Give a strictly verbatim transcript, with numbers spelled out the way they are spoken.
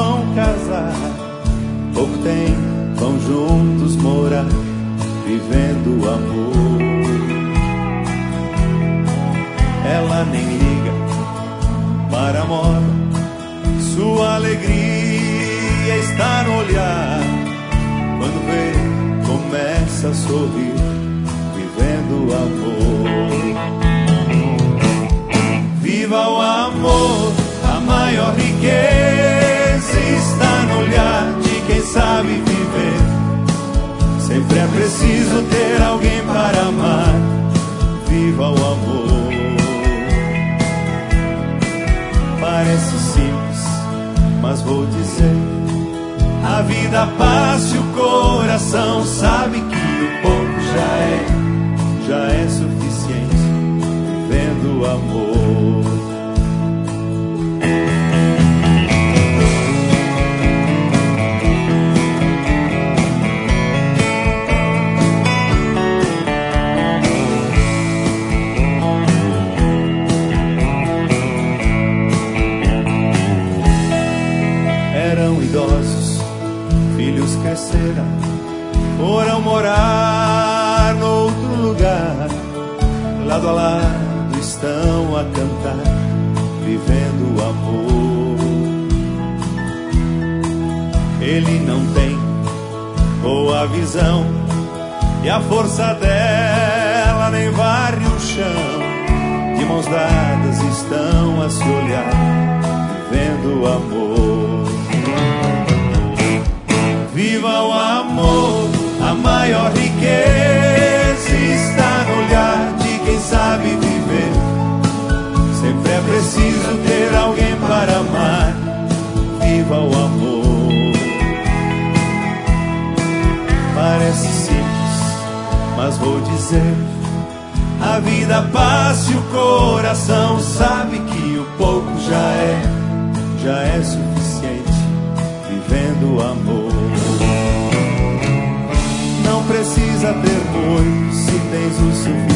vão casar, pouco tempo vão juntos morar, vivendo o amor. Ela nem liga para a moda, sua alegria está no olhar. Quando vê, começa a sorrir, vivendo o amor. Viva o amor, a maior riqueza está no olhar de quem sabe viver. Sempre é preciso ter alguém para amar. Viva o amor. Parece simples, mas vou dizer, a vida passa e o coração sabe que o pouco já é, já é suficiente, vivendo o amor. Eram idosos, filhos cresceram, foram morar noutro lugar. Lado a lado estão a cantar, vivendo o amor. Ele não tem boa visão, e a força dela nem varre o chão. De mãos dadas estão a se olhar, vivendo o amor. Viva o amor, a maior riqueza está no olhar de quem sabe viver. Sempre é preciso ter alguém para amar. Viva o amor. Parece simples, mas vou dizer, a vida passa e o coração sabe que o pouco já é, já é suficiente, vivendo o amor. Não precisa ter muito se tens o suficiente.